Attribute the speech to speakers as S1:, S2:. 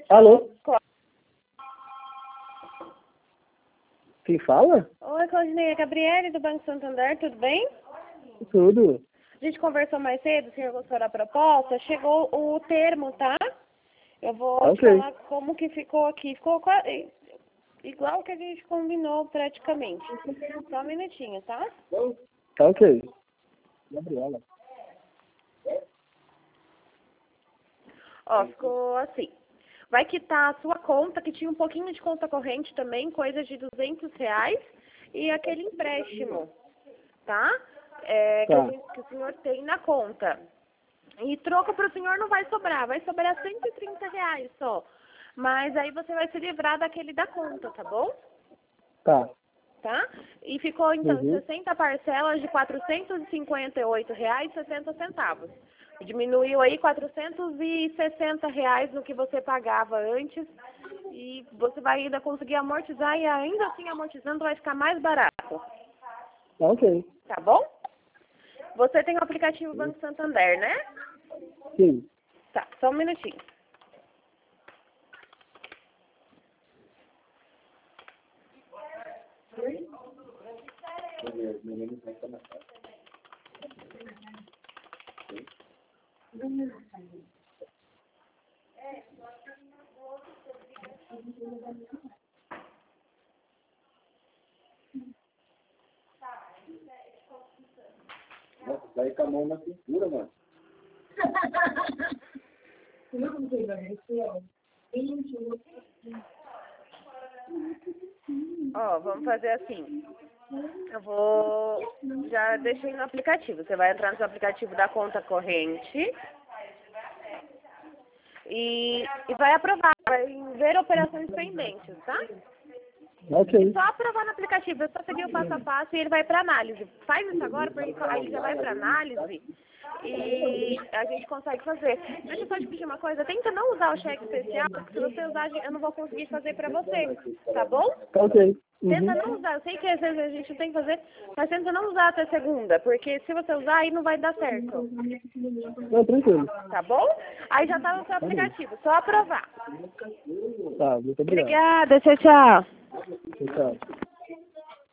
S1: Alô? Quem fala?
S2: Oi, Claudinei, é Gabriele do Banco Santander, tudo bem?
S1: Tudo.
S2: A gente conversou mais cedo, o senhor gostou da proposta, chegou o termo, tá? Eu vou te falar como que ficou aqui. Ficou quase igual que a gente combinou praticamente. Só um minutinho, tá?
S1: Tá ok. Gabriela.
S2: Ó, ficou assim. Vai quitar a sua conta, que tinha um pouquinho de conta corrente também, coisa de R$ 200, e aquele empréstimo, tá? Que o senhor tem na conta. E troco para o senhor não vai sobrar R$ 130 só. Mas aí você vai se livrar daquele da conta, tá bom?
S1: Tá.
S2: Tá? E ficou então 60 parcelas de R$ 458,60. Diminuiu aí R$ 460 no que você pagava antes. E você vai ainda conseguir amortizar e ainda assim amortizando vai ficar mais barato.
S1: Ok.
S2: Tá bom? Você tem o aplicativo Banco Santander, né?
S1: Sim.
S2: Tá, só um minutinho.
S1: Nossa, vai com a mão na cintura, mano.
S2: Ó, vamos fazer assim. Já deixei no aplicativo. Você vai entrar no seu aplicativo da conta corrente e vai aprovar, vai ver operações pendentes, tá?
S1: Ok.
S2: Só aprovar no aplicativo, é só seguir o passo a passo e ele vai para análise. Faz isso agora, porque aí ele já vai para análise e a gente consegue fazer. Deixa eu só te pedir uma coisa, tenta não usar o cheque especial, porque se você usar, eu não vou conseguir fazer para você, tá bom?
S1: Tá ok.
S2: Tenta não usar, eu sei que às vezes a gente tem que fazer, mas tenta não usar até segunda, porque se você usar aí não vai dar certo,
S1: Não, tranquilo.
S2: tá bom? Aí já tá no seu aplicativo, só aprovar.
S1: Tá, muito obrigado.
S2: Obrigada, tchau, tchau.
S1: Tchau.